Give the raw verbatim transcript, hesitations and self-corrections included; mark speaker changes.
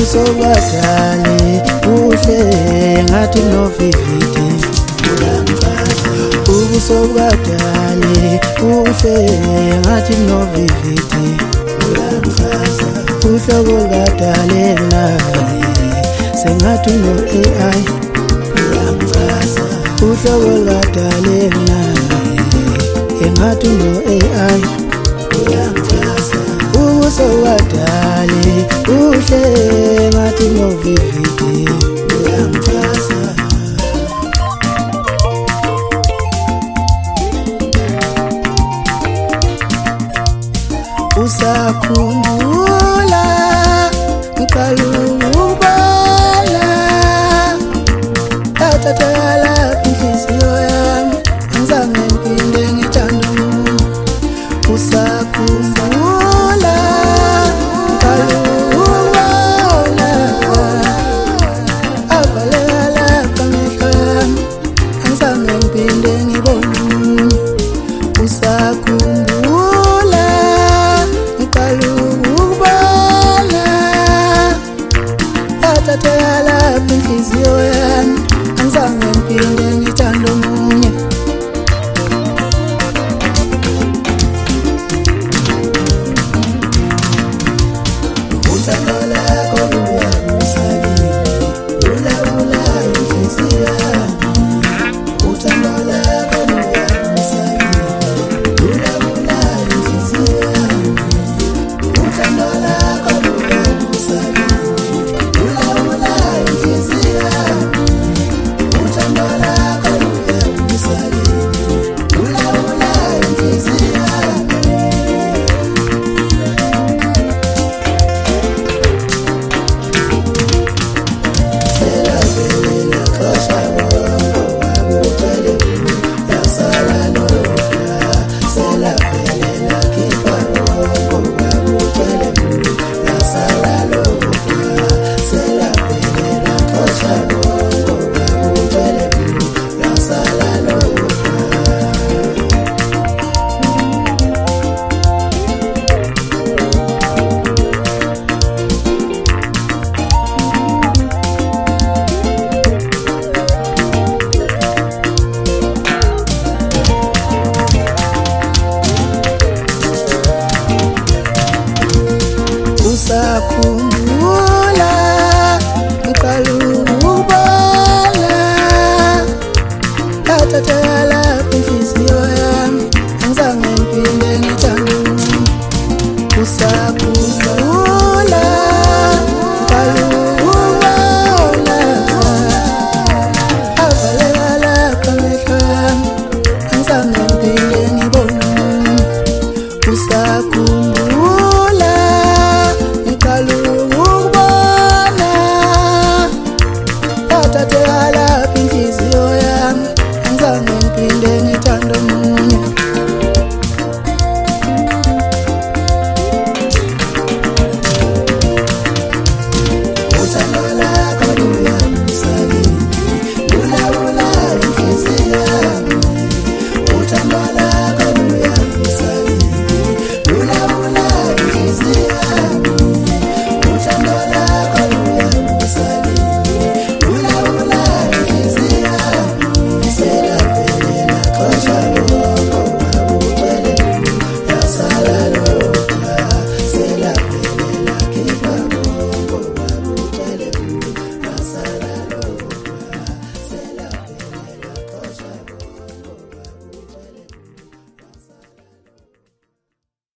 Speaker 1: ubuso badale uhle ngathi noviviti ubuso badale uhle ngathi noviviti uhlobo kadale naye sengathi no A I uhlobo kadale naye engathi no A I ubuso badale uhle ngathi noviviti usakhumbula ngiqala ukubala athathela inhliziyo yami angizange ngiphinde ngithande umuntu usakhumbula ngiqala ukubala avaleka amehlo yami angizange ngiphinde ngibone umuntu usakhumbula athathela inhliziyo yami angizange ngiphinde ngithande omunye uthando lakho luyangisakile lulawula inhliziyo yami uthando lakho luyangisakile lulawula inhliziyo yami uthando lakho luyangisakile usakhumbula ngiqala ukubala athathela inhliziyo yami angizange ngiphinde ngithande umuntu usakhumbula